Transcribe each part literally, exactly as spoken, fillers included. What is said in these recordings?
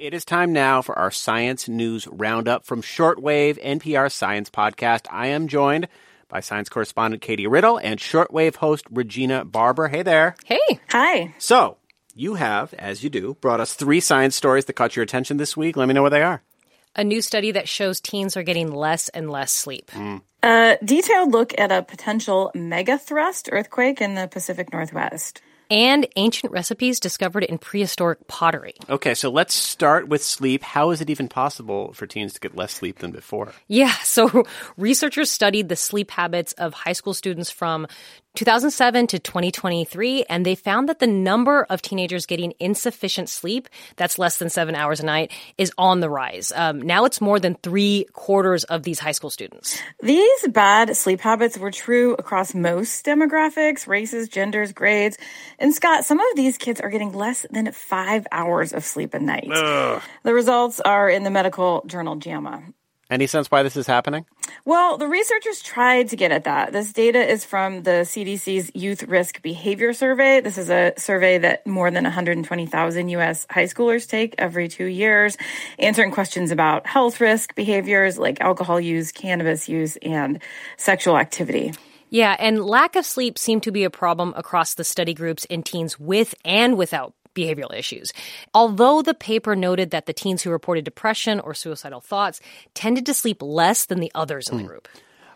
It is time now for our Science News Roundup from Shortwave, N P R Science Podcast. I am joined by science correspondent Katie Riddle and Shortwave host Regina Barber. Hey there. Hey. Hi. So, you have, as you do, brought us three science stories that caught your attention this week. Let me know what they are. A new study that shows teens are getting less and less sleep. Mm. A detailed look at a potential megathrust earthquake in the Pacific Northwest. And ancient recipes discovered in prehistoric pottery. Okay, so let's start with sleep. How is it even possible for teens to get less sleep than before? Yeah, so researchers studied the sleep habits of high school students from two thousand seven to twenty twenty-three, and they found that the number of teenagers getting insufficient sleep, that's less than seven hours a night, is on the rise. Um, now it's more than three quarters of these high school students. These bad sleep habits were true across most demographics, races, genders, grades. And Scott, some of these kids are getting less than five hours of sleep a night. Ugh. The results are in the medical journal JAMA. Any sense why this is happening? Well, the researchers tried to get at that. This data is from the C D C's Youth Risk Behavior Survey. This is a survey that more than one hundred twenty thousand U S high schoolers take every two years, answering questions about health risk behaviors like alcohol use, cannabis use, and sexual activity. Yeah, and lack of sleep seemed to be a problem across the study groups in teens with and without behavioral issues. Although the paper noted that the teens who reported depression or suicidal thoughts tended to sleep less than the others in the group.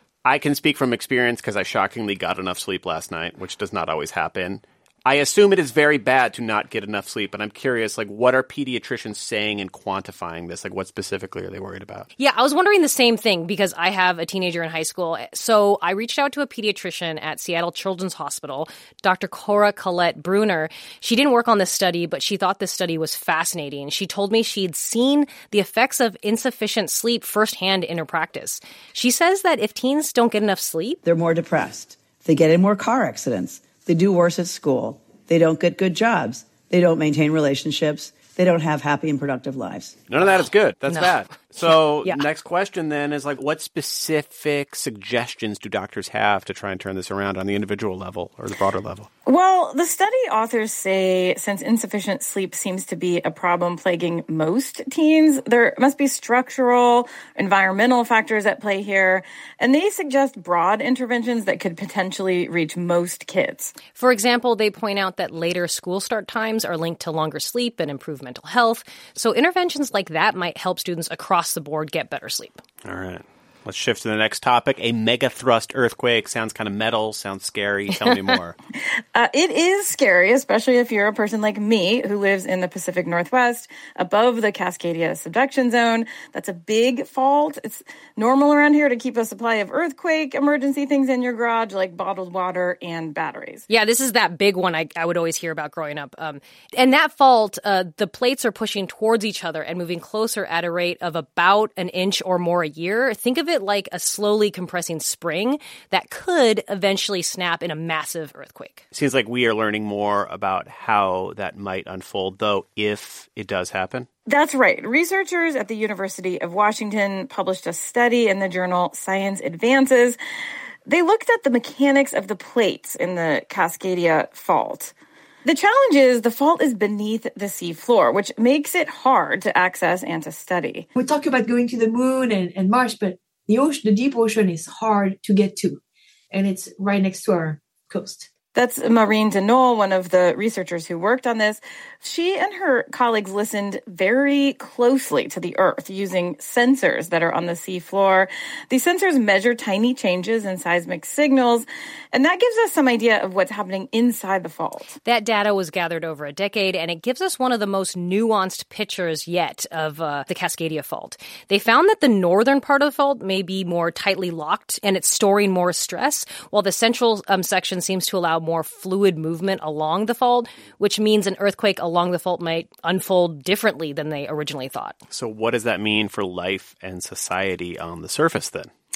I can speak from experience because I shockingly got enough sleep last night, which does not always happen. I assume it is very bad to not get enough sleep, but I'm curious, like, what are pediatricians saying and quantifying this? Like, what specifically are they worried about? Yeah, I was wondering the same thing because I have a teenager in high school. So I reached out to a pediatrician at Seattle Children's Hospital, Doctor Cora Collette Bruner. She didn't work on this study, but she thought this study was fascinating. She told me she'd seen the effects of insufficient sleep firsthand in her practice. She says that if teens don't get enough sleep, they're more depressed. They get in more car accidents. They do worse at school. They don't get good jobs. They don't maintain relationships. They don't have happy and productive lives. None of that is good. That's No. bad. So Yeah. next question then is like, what specific suggestions do doctors have to try and turn this around on the individual level or the broader level? Well, the study authors say since insufficient sleep seems to be a problem plaguing most teens, there must be structural, environmental factors at play here, and they suggest broad interventions that could potentially reach most kids. for example, they point out that later school start times are linked to longer sleep and improved mental health. So interventions like that might help students across the board get better sleep. All right. Let's shift to the next topic. A megathrust earthquake. Sounds kind of metal. Sounds scary. Tell me more. Uh, it is scary, especially if you're a person like me who lives in the Pacific Northwest above the Cascadia subduction zone. That's a big fault. It's normal around here to keep a supply of earthquake emergency things in your garage, like bottled water and batteries. Yeah, this is that big one I, I would always hear about growing up. Um, and that fault, uh, the plates are pushing towards each other and moving closer at a rate of about an inch or more a year. Think of it like a slowly compressing spring that could eventually snap in a massive earthquake. Seems like we are learning more about how that might unfold, though, if it does happen. That's right. Researchers at the University of Washington published a study in the journal Science Advances. They looked at the mechanics of the plates in the Cascadia fault. The challenge is the fault is beneath the sea floor, which makes it hard to access and to study. We talk about going to the moon and, and Mars, but the ocean, the deep ocean is hard to get to, and it's right next to our coast. That's Maureen Denol, one of the researchers who worked on this. She and her colleagues listened very closely to the Earth using sensors that are on the seafloor. These sensors measure tiny changes in seismic signals, and that gives us some idea of what's happening inside the fault. That data was gathered over a decade, and it gives us one of the most nuanced pictures yet of uh, the Cascadia fault. They found that the northern part of the fault may be more tightly locked, and it's storing more stress, while the central um, section seems to allow more fluid movement along the fault, which means an earthquake along the fault might unfold differently than they originally thought. So what does that mean for life and society on the surface then?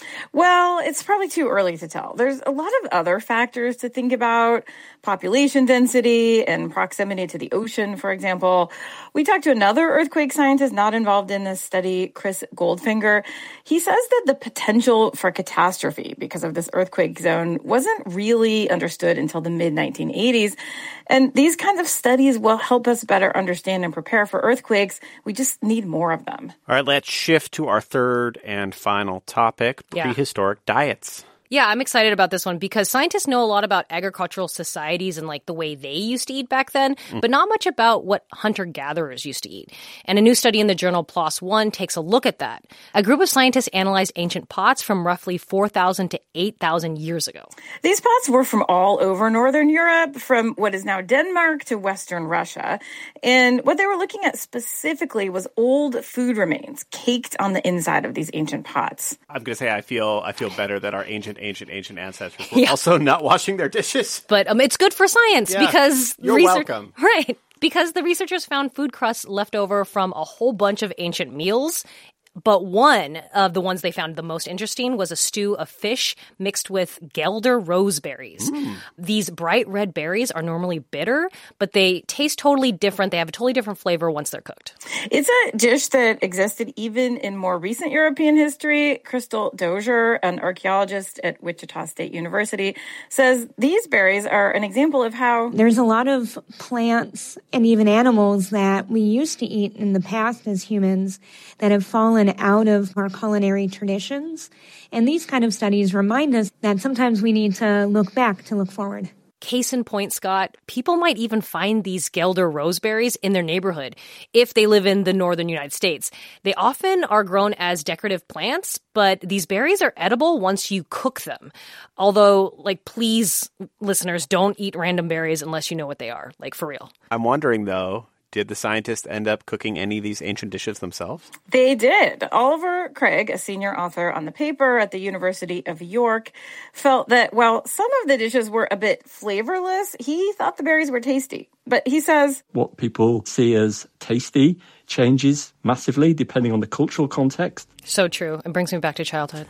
Well, it's probably too early to tell. There's a lot of other factors to think about. Population density and proximity to the ocean, for example. We talked to another earthquake scientist not involved in this study, Chris Goldfinger. He says that the potential for catastrophe because of this earthquake zone wasn't really understood until the mid nineteen eighties. And these kinds of studies will help us better understand and prepare for earthquakes. We just need more of them. All right, let's shift to our third and final topic, Yeah. prehistoric diets. Yeah, I'm excited about this one because scientists know a lot about agricultural societies and like the way they used to eat back then, mm. but not much about what hunter-gatherers used to eat. And a new study in the journal PLOS One takes a look at that. A group of scientists analyzed ancient pots from roughly four thousand to eight thousand years ago. These pots were from all over Northern Europe, from what is now Denmark to Western Russia. And what they were looking at specifically was old food remains caked on the inside of these ancient pots. I'm going to say I feel I feel better that our ancient ancient, ancient ancestors were yeah. also not washing their dishes. But um, it's good for science yeah. because... You're research- welcome. Right. Because the researchers found food crusts left over from a whole bunch of ancient meals. But one of the ones they found the most interesting was a stew of fish mixed with Gelder roseberries. Mm. These bright red berries are normally bitter, but they taste totally different. They have a totally different flavor once they're cooked. It's a dish that existed even in more recent European history. Crystal Dozier, an archaeologist at Wichita State University, says these berries are an example of how... There's a lot of plants and even animals that we used to eat in the past as humans that have fallen out of our culinary traditions. And these kind of studies remind us that sometimes we need to look back to look forward. Case in point, Scott, people might even find these Gelder roseberries in their neighborhood if they live in the northern United States. They often are grown as decorative plants, but these berries are edible once you cook them. Although, like, please, listeners, don't eat random berries unless you know what they are, like, for real. I'm wondering, though, did the scientists end up cooking any of these ancient dishes themselves? They did. Oliver Craig, a senior author on the paper at the University of York, felt that while some of the dishes were a bit flavorless, he thought the berries were tasty. But he says, what people see as tasty changes massively depending on the cultural context. So true. It brings me back to childhood.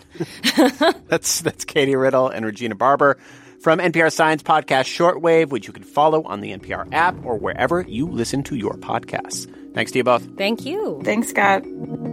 that's that's Katie Riddle and Regina Barber from N P R Science Podcast Shortwave, which you can follow on the N P R app or wherever you listen to your podcasts. Thanks to you both. Thank you. Thanks, Scott.